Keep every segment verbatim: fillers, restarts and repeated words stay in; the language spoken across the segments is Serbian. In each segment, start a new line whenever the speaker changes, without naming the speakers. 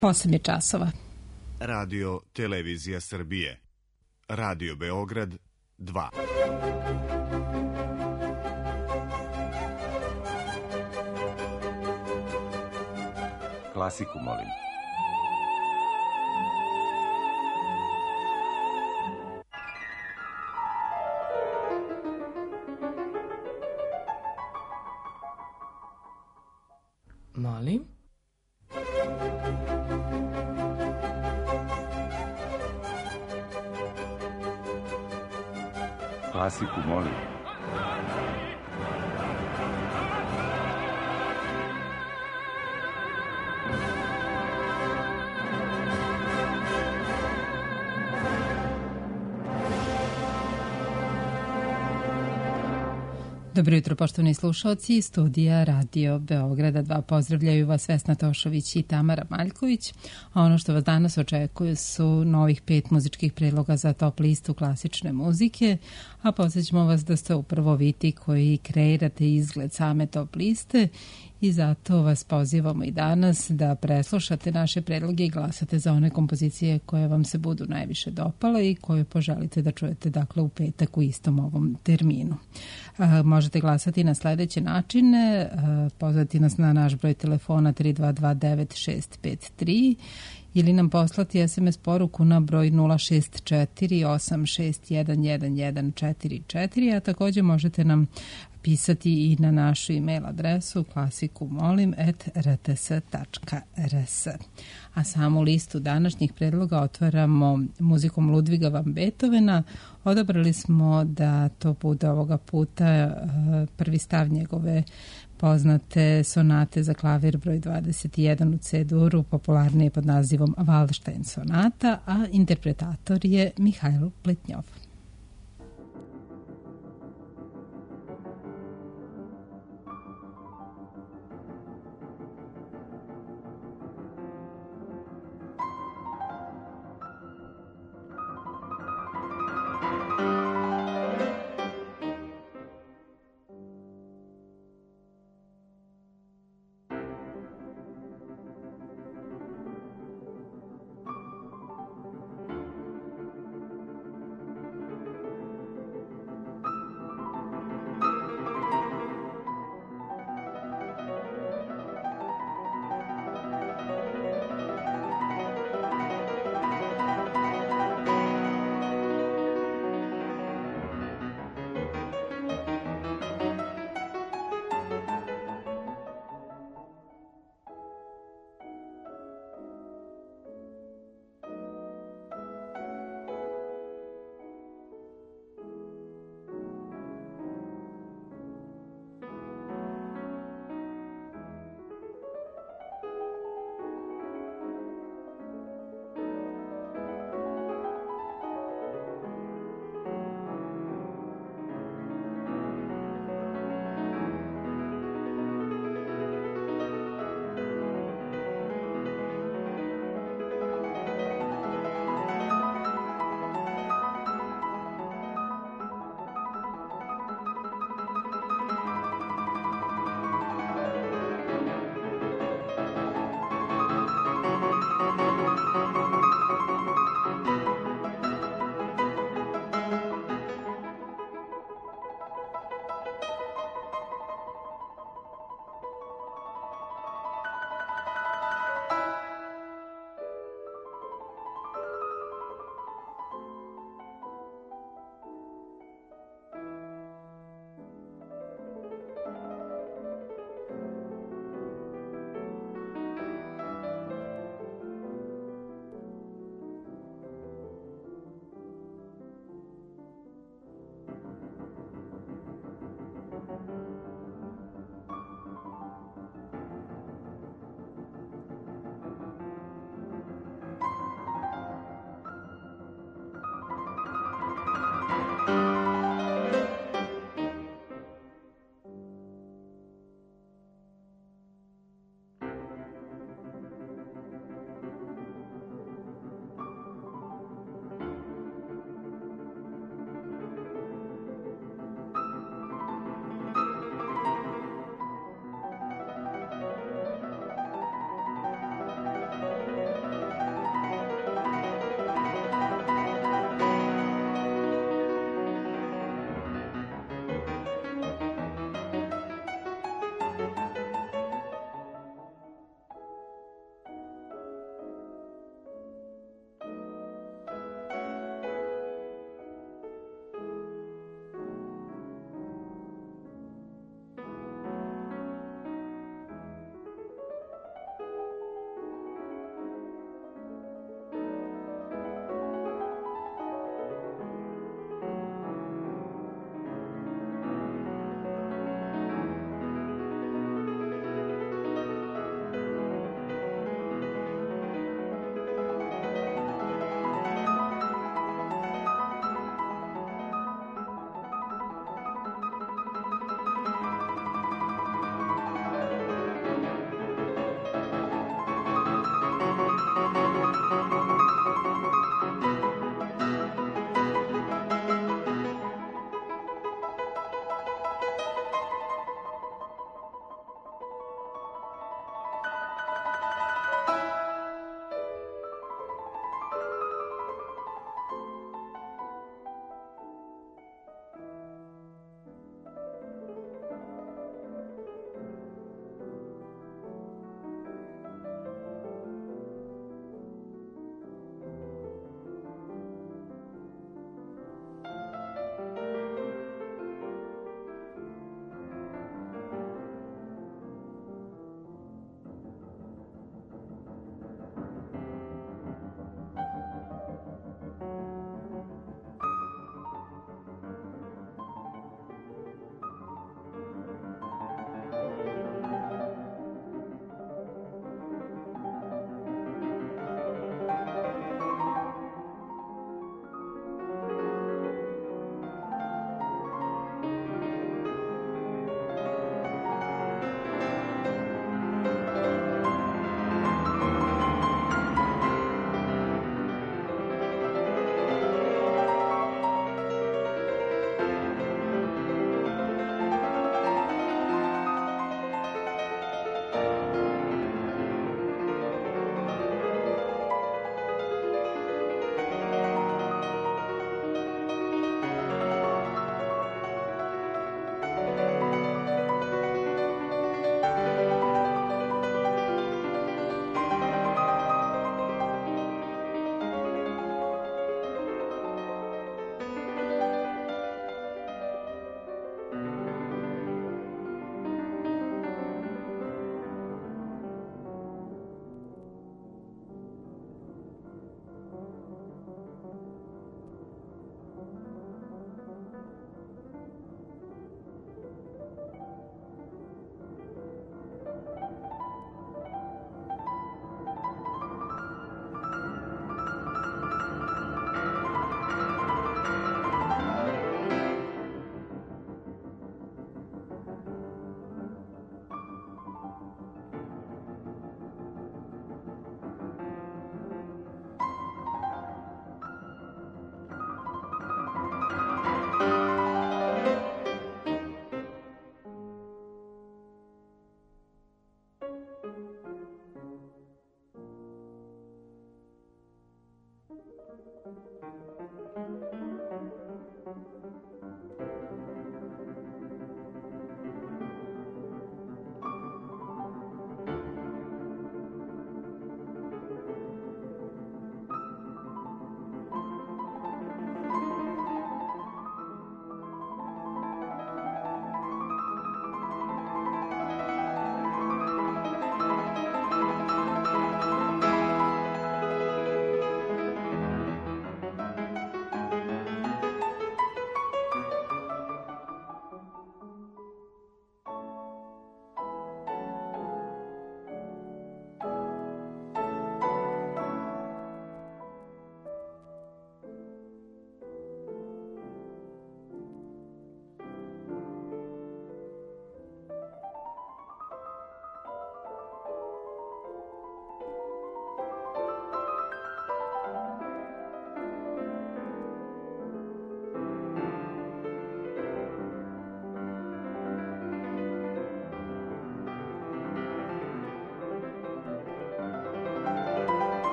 osam je časova.
Radio Televizija Srbije. Radio Beograd dva.
Klasiku molim.
Molim?
Klasiku molim.
Dobro jutro, poštovani slušalci, studija Radio Beograda dva. Pozdravljaju vas Vesna Tošović i Tamara Maljković. A ono što vas danas očekuje su novih pet muzičkih predloga za top listu klasične muzike, a podsjećamo vas da ste upravo vi ti koji kreirate izgled same top liste i zato vas pozivamo i danas da preslušate naše predloge i glasate za one kompozicije koje vam se budu najviše dopale i koje poželite da čujete dakle u petak u istom ovom terminu. A, možete glasati na sledeće načine, a, pozvati nas na naš broj telefona tri dva dva devet šest pet tri ili nam poslati es em es poruku na broj nula šest četiri osam šest jedan jedan jedan četiri četiri, a takođe možete nam pisati i na našu e-mail adresu klasikumolim at r t s tačka r s. A samu listu današnjih predloga otvaramo muzikom Ludviga van Beethovena. Odabrali smo da to bude ovoga puta prvi stav njegove poznate sonate za klavir broj dvadeset jedan u C-duru, popularnije pod nazivom Waldstein sonata, a interpretator je Mihajl Pletnjov.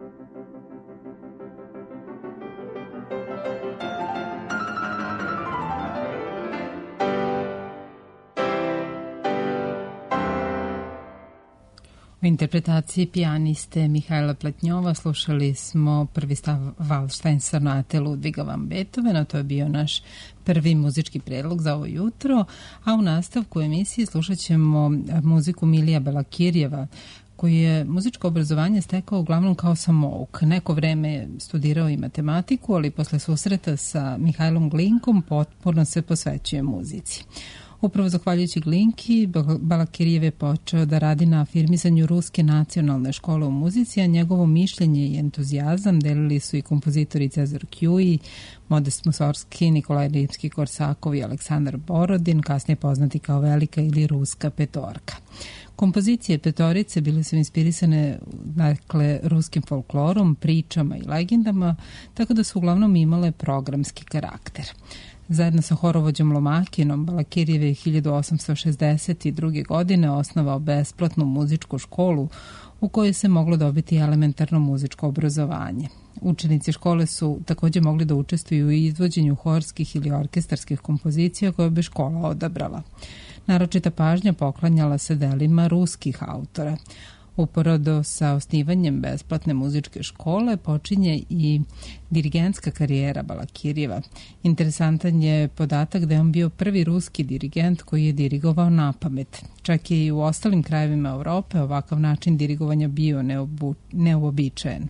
U interpretaciji pijaniste Mihajla Pletnjova slušali smo prvi stav Waldstein sonate Ludviga van Beethovena, to je bio naš prvi muzički predlog za ovo jutro, a u nastavku emisije slušat ćemo muziku Milija Balakirjeva, koji je muzičko obrazovanje stekao uglavnom kao samouk. Neko vreme je studirao i matematiku, ali posle susreta sa Mihajlom Glinkom potpuno se posvećuje muzici. Upravo zahvaljujući Glinki, Balakirjev je počeo da radi na afirmisanju Ruske nacionalne škole u muzici, a njegovo mišljenje i entuzijazam delili su i kompozitori Cezar Kjuji, Modest Musorski, Nikolaj Rimski-Korsakov i Aleksandar Borodin, kasnije poznati kao Velika ili Ruska petorka. Kompozicije petorice bile su inspirisane dakle, ruskim folklorom, pričama i legendama, tako da su uglavnom imale programski karakter. Zajedno sa horovođom Lomakinom, Balakirjev je hiljadu osamsto šezdeset druge. godine osnovao besplatnu muzičku školu u kojoj se moglo dobiti elementarno muzičko obrazovanje. Učenici škole su također mogli da učestvuju u izvođenju horskih ili orkestarskih kompozicija koje bi škola odabrala. Naročita pažnja poklanjala se delima ruskih autora. Uporedo sa osnivanjem besplatne muzičke škole počinje i dirigentska karijera Balakirjeva. Interesantan je podatak da je on bio prvi ruski dirigent koji je dirigovao na pamet. Čak je i u ostalim krajevima Europe ovakav način dirigovanja bio neobu, neobičajen.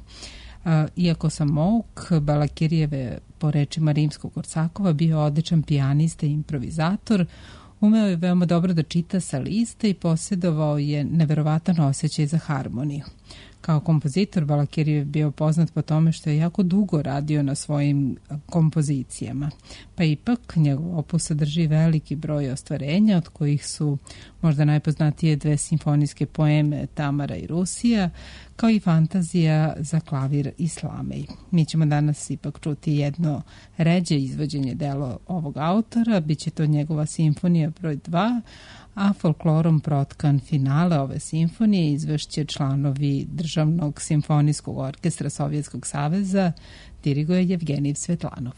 Iako samouk, Balakirjev je, po rečima Rimskog-Korsakova, bio odličan pijanista i improvizator. Umeo je veoma dobro da čita sa liste i posjedovao je neverovatan osjećaj za harmoniju. Kao kompozitor, Balakirjev je bio poznat po tome što je jako dugo radio na svojim kompozicijama. Pa ipak, njegov opus sadrži veliki broj ostvarenja, od kojih su možda najpoznatije dve simfonijske poeme Tamara i Rusija, kao i fantazija za klavir i slamej. Mi ćemo danas ipak čuti jedno ređe izvođenje delo ovog autora, bit će to njegova simfonija broj dva, a folklorom protkan finale ove simfonije izvešće članovi Državnog simfonijskog orkestra Sovjetskog saveza, diriguje Jevgenij Svetlanov.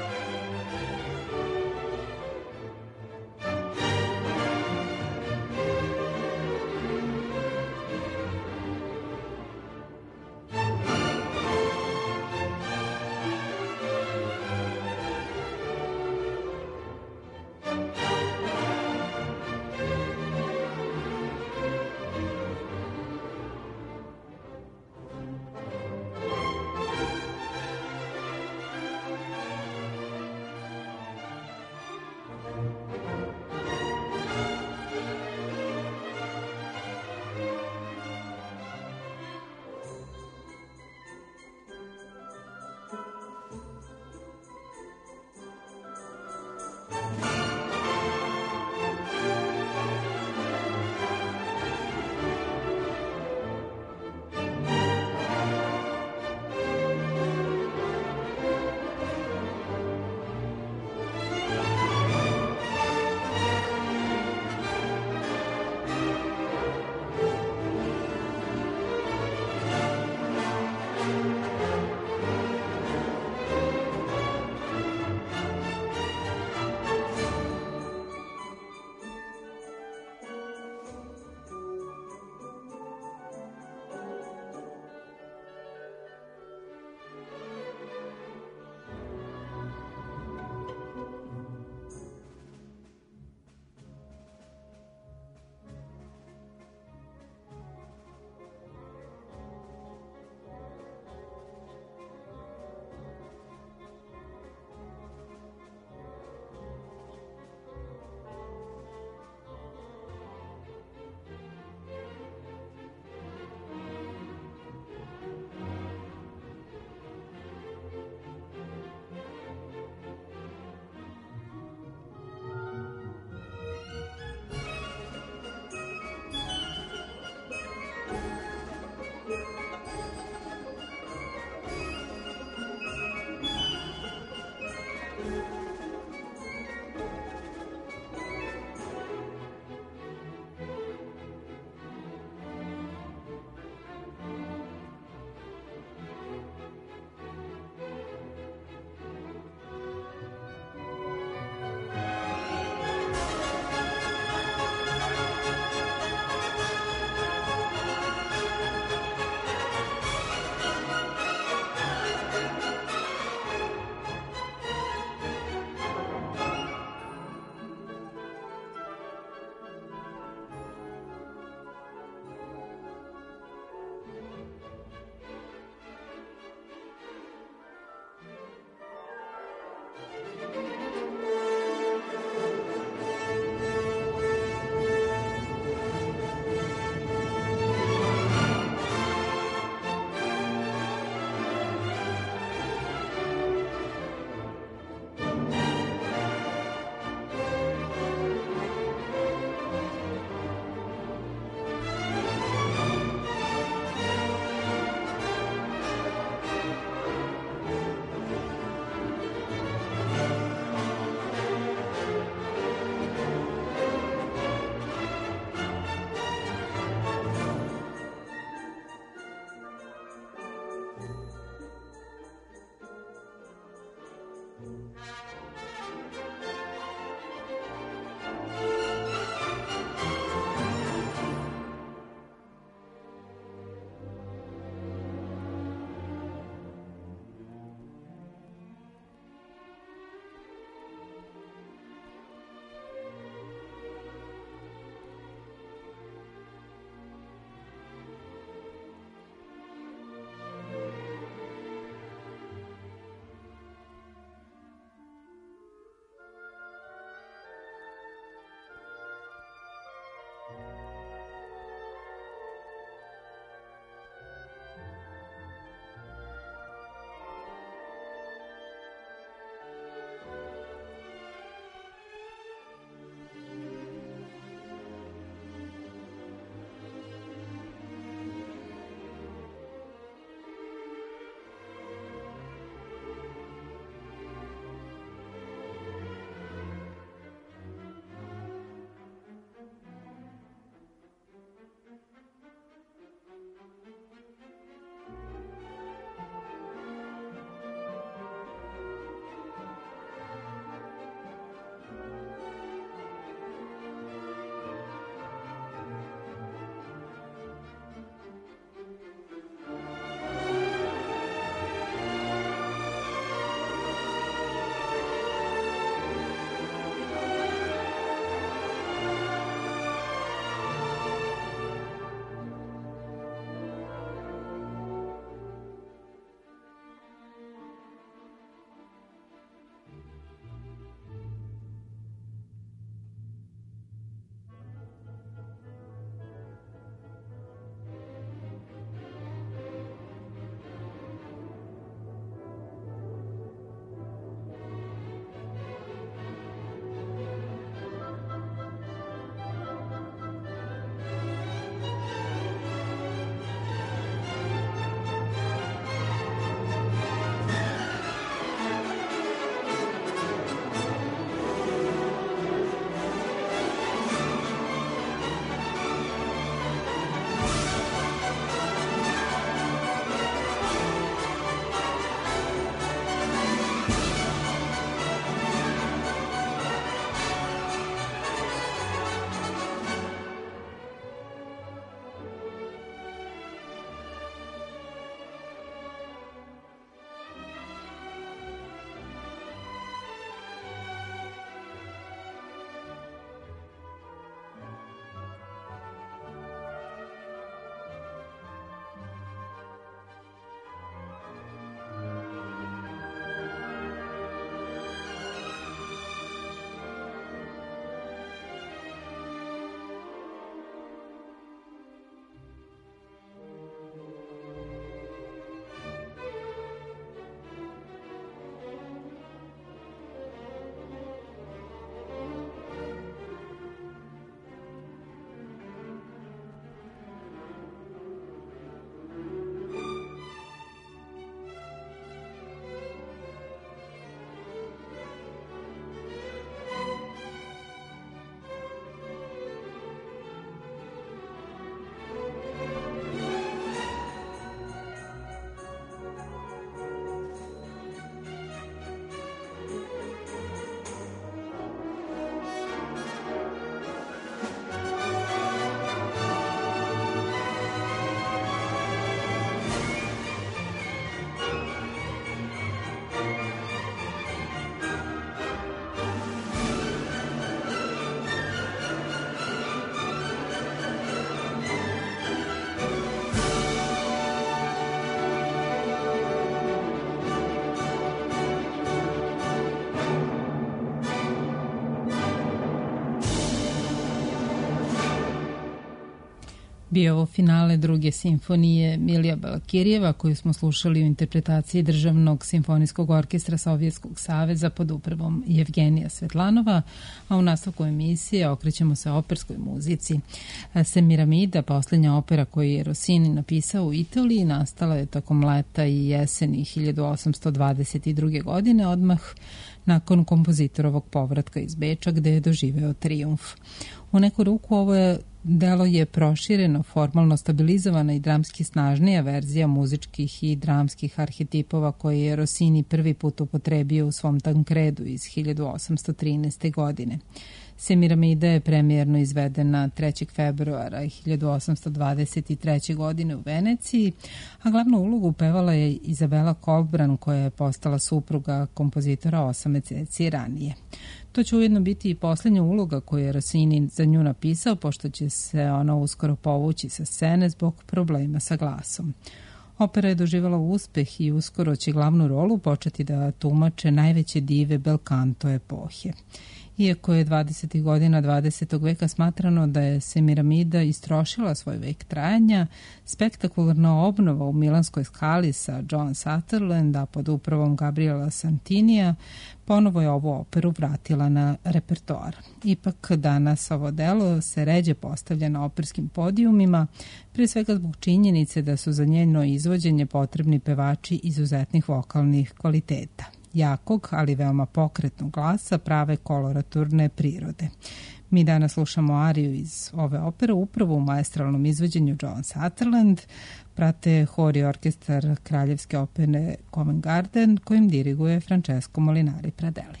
bio ovo finale druge simfonije Milija Balakirjeva koju smo slušali u interpretaciji Državnog simfonijskog orkestra Sovjetskog saveza pod upravom Jevgenija Svetlanova, a u nastavku emisije okrećemo se operskoj muzici. Semiramida, posljednja opera koju je Rossini napisao u Italiji, nastala je tokom leta i jeseni hiljadu osamsto dvadeset druge. godine, odmah nakon kompozitorovog povratka iz Beča gde je doživeo trijumf. U neku ruku ovo je delo je prošireno, formalno stabilizovana i dramski snažnija verzija muzičkih i dramskih arhetipova koje je Rossini prvi put upotrebio u svom Tancredu iz hiljadu osamsto trinaeste. godine. Semiramida je premijerno izvedena trećeg februara hiljadu osamsto dvadeset treće. godine u Veneciji, a glavnu ulogu pevala je Izabela Kolbran koja je postala supruga kompozitora osam meseci ranije. To će ujedno biti i posljednja uloga koju je Rossini za nju napisao, pošto će se ona uskoro povući sa scene zbog problema sa glasom. Opera je doživala uspeh i uskoro će glavnu rolu početi da tumače najveće dive bel canto epohe. Iako je dvadesetih godina dvadesetog veka smatrano da je Semiramida istrošila svoj vek trajanja, spektakularna obnova u Milanskoj skali sa John Sutherland, a pod upravom Gabriela Santinija, ponovo je ovu operu vratila na repertoar. Ipak danas ovo delo se ređe postavlja na operskim podijumima, prije svega zbog činjenice da su za njeno izvođenje potrebni pevači izuzetnih vokalnih kvaliteta, jakog, ali veoma pokretnog glasa, prave koloraturne prirode. Mi danas slušamo ariju iz ove opere upravo u maestralnom izvođenju John Sutherland, prate hor i orkestar Kraljevske opere Covent Garden kojim diriguje Francesco Molinari Pradelli.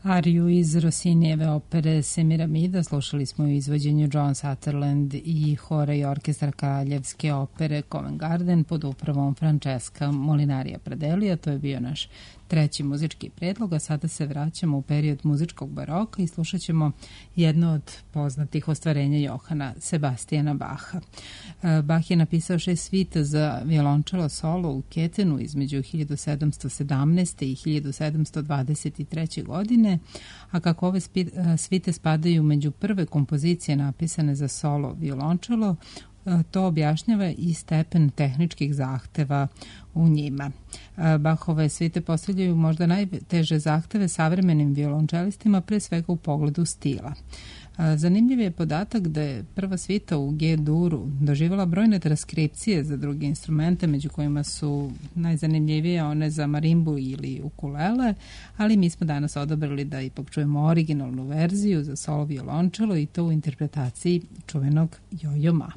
Ariju iz Rossinijeve opere Semiramida slušali smo u izvođenju John Sutherland i hora i orkestra Kraljevske opere Covent Garden pod upravom Francesca Molinarija Pradelija. To je bio naš treći muzički predlog, a sada se vraćamo u period muzičkog baroka i slušat ćemo jedno od poznatih ostvarenja Johana Sebastijana Baha. Bach je napisao šest svita za violončelo solo u Ketenu između hiljadu sedamsto sedamnaeste. i hiljadu sedamsto dvadeset treće. godine, a kako ove svite spadaju među prve kompozicije napisane za solo violončelo, to objašnjava i stepen tehničkih zahteva u njima. Bachove svite postavljaju možda najteže zahteve savremenim violončelistima, pre svega u pogledu stila. Zanimljiv je podatak da je prva svita u G-duru doživjela brojne transkripcije za druge instrumente, među kojima su najzanimljivije one za marimbu ili ukulele, ali mi smo danas odabrali da ipak čujemo originalnu verziju za solo violončelo i to u interpretaciji čuvenog Yo-Yo Ma.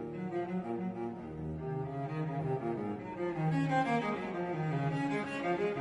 Thank you.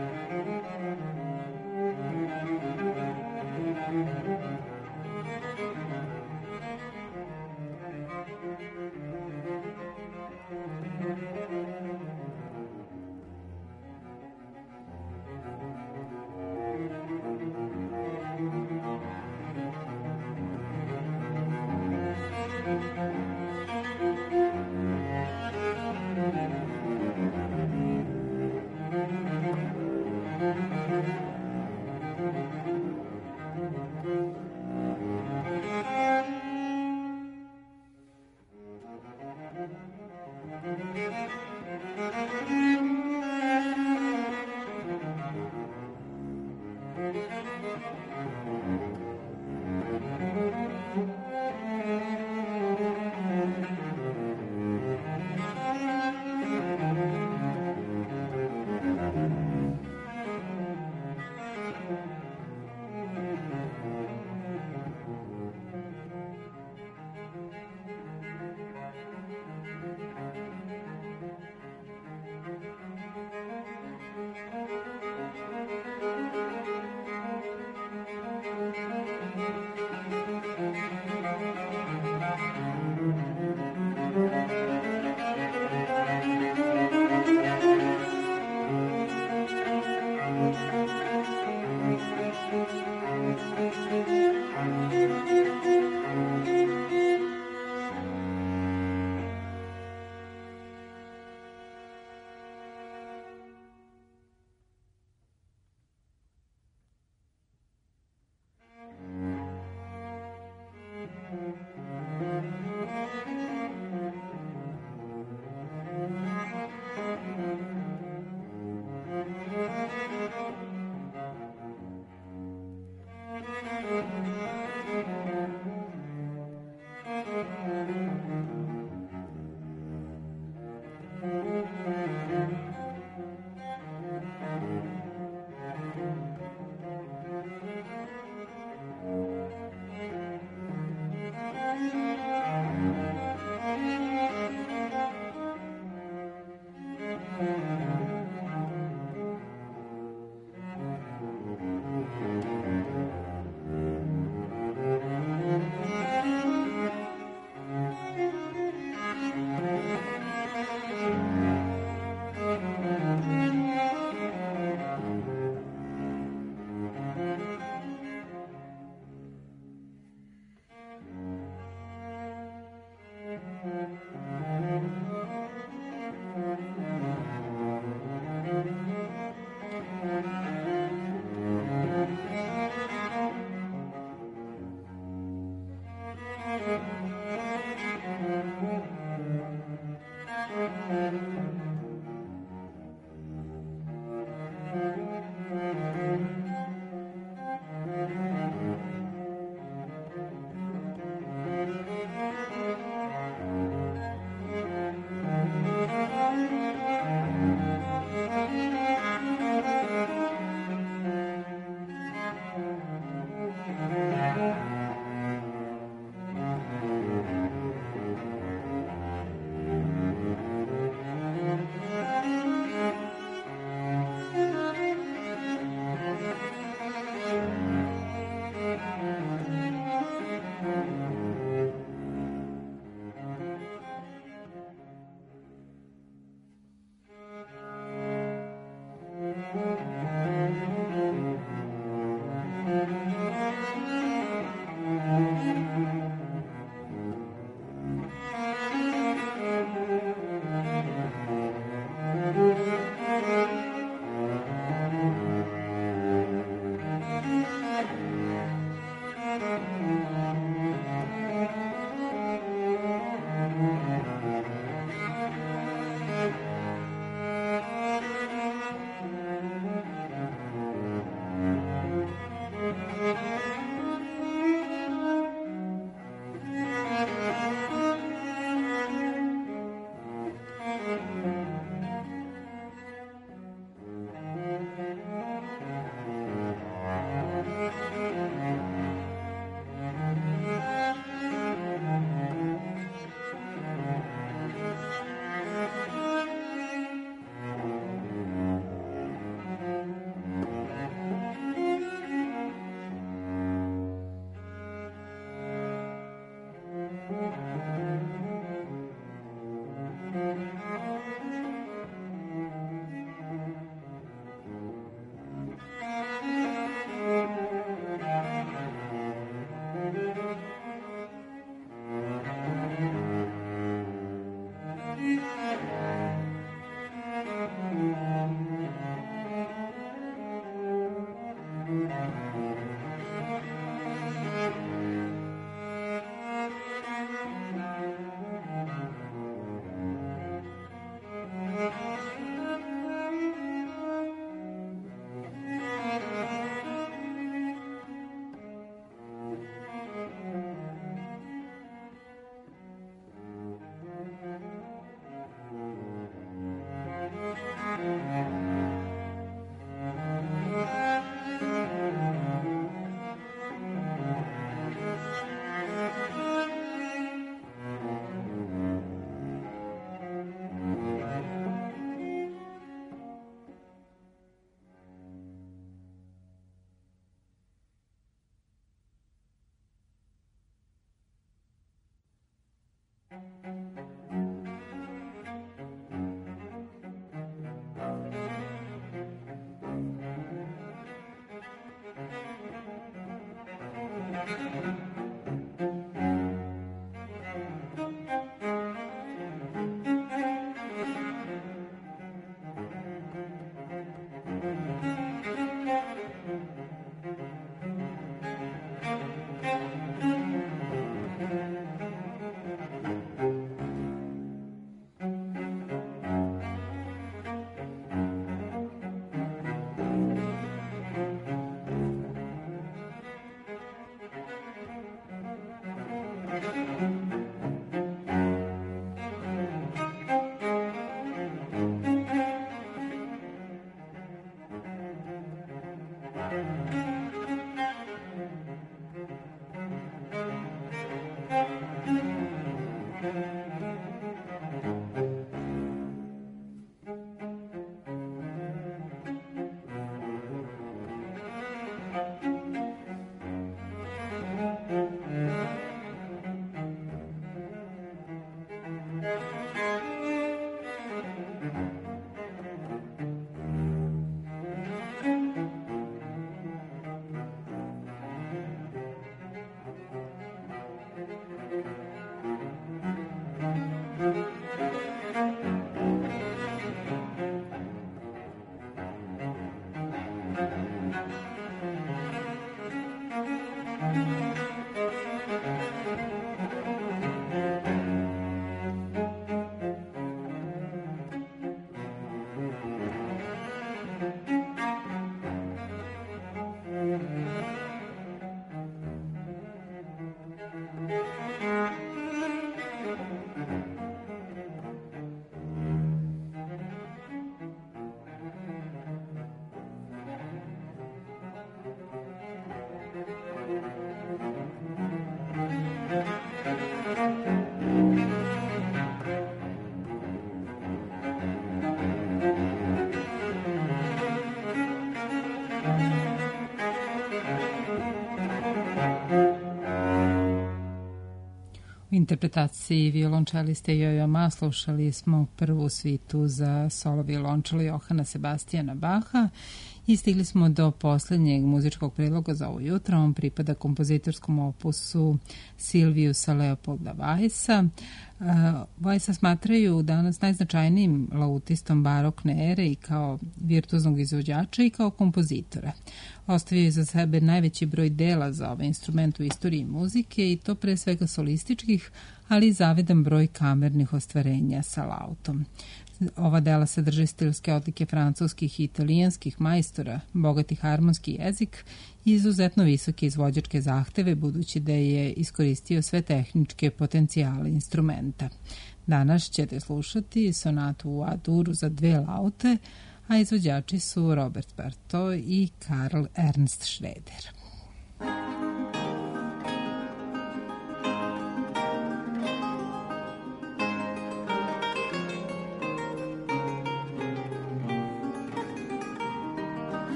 interpretaciji violončeliste Jojo Ma slušali smo prvu svitu za solo violončelo Johana Sebastijana Baha i stigli smo do poslednjeg muzičkog priloga za ovo jutro. On pripada kompozitorskom opusu Silviusa Leopolda Weissa. Weissa smatraju danas najznačajnijim lautistom barokne ere i kao virtuoznog izvođača i kao kompozitora. Ostavio je za sebe najveći broj dela za ovaj instrument u istoriji muzike i to pre svega solističkih, ali i zavidan broj kamernih ostvarenja sa lautom. Ova dela sadrže stilske odlike francuskih i italijanskih majstora, bogati harmonski jezik i izuzetno visoke izvođačke zahteve, budući da je iskoristio sve tehničke potencijale instrumenta. Danas ćete slušati sonatu u A-duru za dve laute, a izvođači su Robert Bartot i Karl Ernst Schroeder.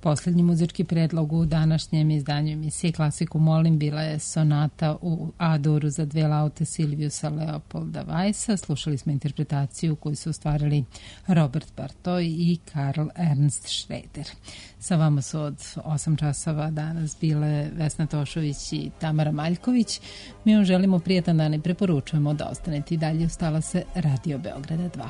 Poslednji muzički predlog u današnjem izdanju emisije Klasiku molim bila je sonata u A-duru za dve laute Silviusa Leopolda Weissa. Slušali smo interpretaciju koju su ostvarili Robert Bartoj i Karl Ernst Schroeder. Sa vama su od osam časova danas bile Vesna Tošović i Tamara Maljković. Mi vam želimo prijatan dan i preporučujemo da ostanete i dalje uz talase Radio Beograda dva.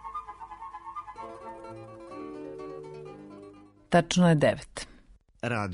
Tačno je devet.
Radio